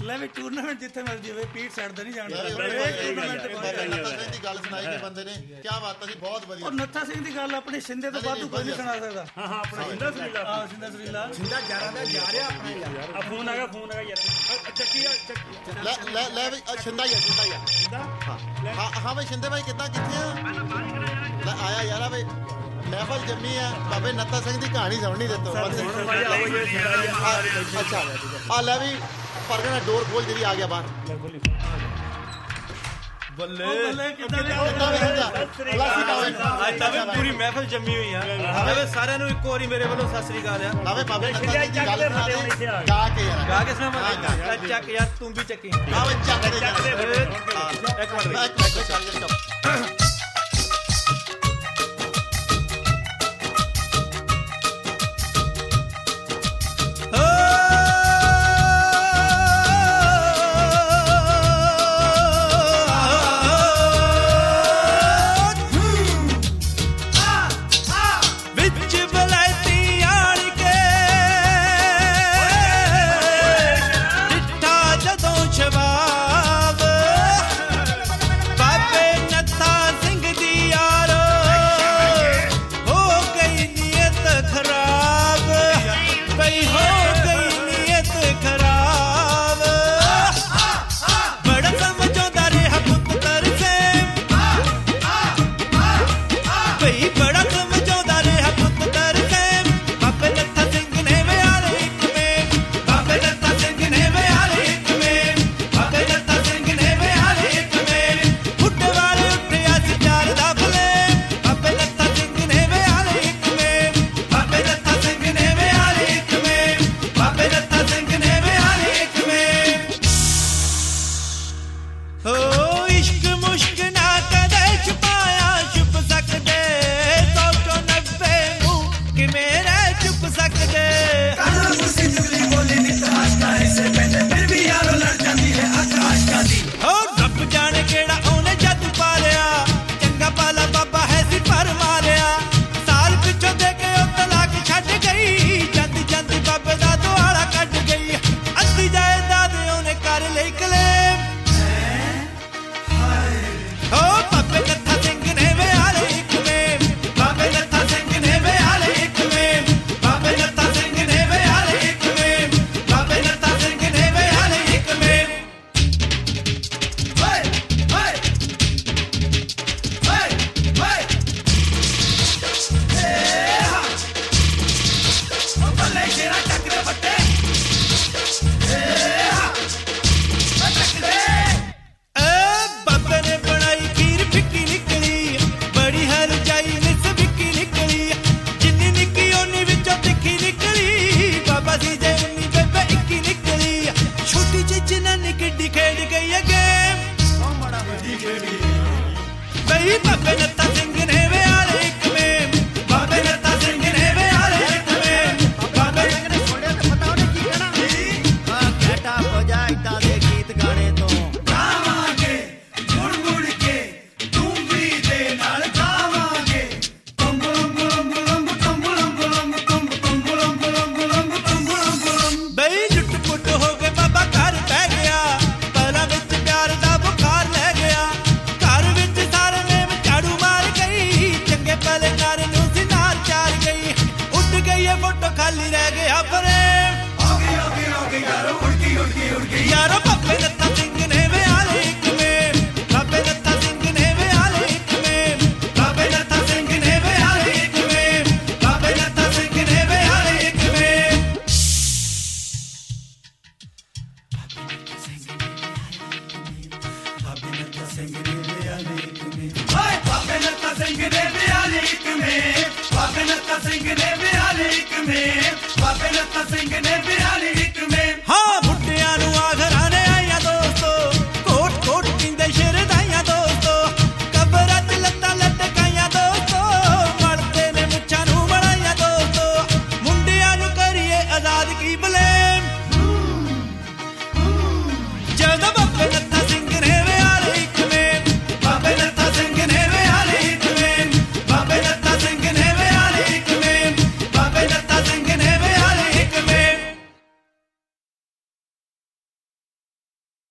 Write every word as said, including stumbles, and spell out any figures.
ਲੈ ਵੀ ਟੂਰਨਾਮੈਂਟ ਜਿੱਥੇ ਮਰਜੀ ਹੋਵੇ ਪੀਠ ਸਾਈਡ ਤੇ ਨਹੀਂ ਜਾਣਾ। ਦੀ ਗੱਲ ਸੁਣਾਈ ਕਿ ਬੰਦੇ ਨੇ ਕੀ ਬਾਤ ਹੈ ਜੀ, ਬਹੁਤ ਵਧੀਆ। ਔਰ ਨੱਥਾ ਸਿੰਘ ਦੀ ਗੱਲ ਆਪਣੇ ਸਿੰਧੇ ਤੋਂ ਵਾਧੂ ਕੋਈ ਨਹੀਂ ਸੁਣਾ ਸਕਦਾ। ਹਾਂ ਹਾਂ ਆਪਣਾ ਸਿੰਧਾ ਸੁਰੀਲਾ, ਹਾਂ ਸਿੰਧਾ ਸੁਰੀਲਾ ਸਿੰਧਾ ਜਾਰਾ ਦਾ ਜਾ ਰਿਹਾ ਆਪਣਾ ਯਾਰ। ਆ ਫੋਨ ਆ ਗਿਆ, ਫੋਨ ਆ ਗਿਆ ਯਾਰ। ਚੱਕੀ ਆ ਚੱਕੀ ਲੈ ਲੈ ਲੈ ਵੀ ਛਿੰਦਾ ਹੀ ਆ, ਛਿੰਦਾ ਹੀ ਆ। ਸਿੰਧਾ ਹਾਂ ਹਾਂ ਬਈ ਛਿੰਦੇ ਬਾਈ ਕਿੱਦਾਂ, ਕਿੱਥੇ ਆ? ਲੈ ਆਇਆ ਯਾਰ ਬਈ ਮਹਿਫਲ ਜੰਮੀ ਆ, ਬਾਬੇ ਨੱਥਾ ਸਿੰਘ ਦੀ ਕਹਾਣੀ ਸੁਣਨੀ ਦਿੱਤੋ। ਅੱਛਾ ਆ ਲੈ ਵੀ ਪਰਗਣਾ ਡੋਰ ਖੋਲ ਜਿਹੜੀ ਆ ਗਿਆ ਬਾਹਰ। ਬੱਲੇ ਬੱਲੇ ਕਿੱਦਾਂ ਅੱਜ ਤਾਂ ਵੀ ਪੂਰੀ ਮਹਿਫਲ ਜੰਮੀ ਹੋਈ ਆ। ਆਵੇ ਸਾਰਿਆਂ ਨੂੰ ਇੱਕੋ ਵਾਰੀ ਮੇਰੇ ਵੱਲੋਂ ਸਤਿ ਸ੍ਰੀ ਅਕਾਲ ਆ। ਆਵੇ ਬਾਬੇ ਨੱਥਾ ਸਿੰਘ ਦੀ ਗੱਲ ਸੁਣਾ ਦੇ ਗਾ ਕੇ ਯਾਰ। ਗਾ ਕੇ ਸੁਣਾ ਚੱਕ ਯਾਰ, ਤੂੰ ਵੀ ਚੱਕੀ। ਆਵੇ ਚੱਕ ਦੇ ਇੱਕ ਮਿੰਟ ਇੱਕ ਮਿੰਟ ਚੱਲ ਚੱਲ ਬਾਬੇ ਨੱਥਾ ਸਿੰਘ ਨੇ ਵਿਆਲੇ ਇੱਕ ਮੇਮ, ਬਾਬੇ ਨੱਥਾ ਸਿੰਘ ਨੇ ਵਿਆਲੇ ਇੱਕ ਮੇਮ, ਬਾਬੇ ਨੇ ਛੋੜਿਆ ਤੇ ਪਤਾ ਉਹਨੇ ਕੀ ਕਹਿਣਾ, ਹਾਂ ਘਟਾ ਹੋ ਜਾ ਇੱਦਾਂ ਦੇ ਗੀਤ ਗਾਣੇ ਤੋਂ ਗਾਵਾਂਗੇ ਗੁੜ ਗੁੜ ਕੇ ਤੁੰਬੀ ਦੇ ਨਾਲ ਗਾਵਾਂਗੇ ਕੰਬਲੰਗ ਲੰਗ ਲੰਗ ਕੰਬਲੰਗ ਲੰਗ ਕੰਬ ਕੰਬਲੰਗ ਲੰਗ ਲੰਗ ਕੰਬਲੰਗ ਲੰਗ ਬਈ ਲੁੱਟ ਪੁੱਟ ਹੋ ਕੇ ਬਾਬਾ ਘਰ ਬਹਿ ਗਿਆ, ਪਹਿਲਾਂ ਵਿੱਚ ਪਿਆਰ ਦਾ ਬੁਖਾਰ ਲੈ ਗਿਆ, ਘਰ ਵਿੱਚ ਸਾਰੇ ਨੇ ਝਾੜੂ ਮਾਰ ਗਈ, ਚੰਗੇ ਪਹਿਲੇ ਨਾਰ ਨੂੰ ਸੀ ਨਾਰ ਚਾਰ ਗਈ, ਉੱਡ ਗਈ ਇਹ ਫੋਟੋ ਖਾਲੀ ਰਹਿ ਗਿਆ ਫਰੇਮ, ਹੋ ਗਈ ਹੋ ਗਈ ਹੋ ਗਈ ਯਾਰੋ ਉੜ ਗਈ ਉੜ ਗਈ ਉੜ ਗਈ ਯਾਰੋ ਬਾਬੇ ਨੱਥਾ